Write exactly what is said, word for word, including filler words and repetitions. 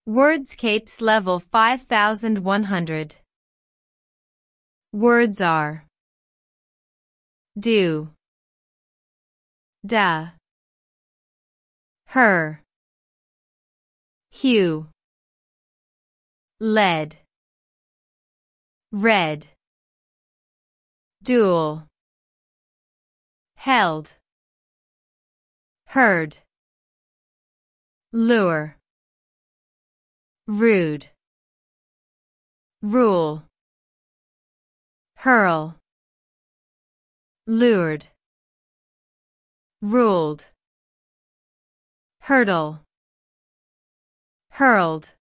Wordscapes level five thousand one hundred. Words are do, da, her, hue, lead, red, dual, held, heard, lure, rude, rule, hurl, lured, ruled, hurdle, hurled.